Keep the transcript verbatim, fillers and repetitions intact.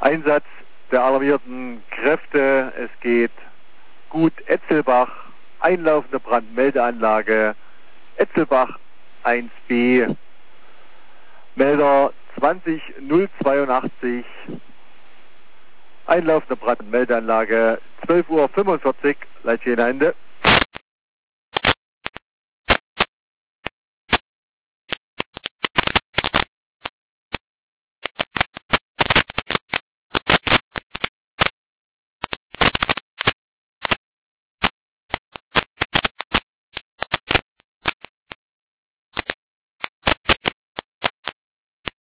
Einsatz der alarmierten Kräfte. Es geht Gut Etzelbach, einlaufende Brandmeldeanlage Etzelbach eins b. Melder zwanzig null zweiundachtzig, einlaufende Brandmeldeanlage zwölf Uhr fünfundvierzig, Leitstehende Ende.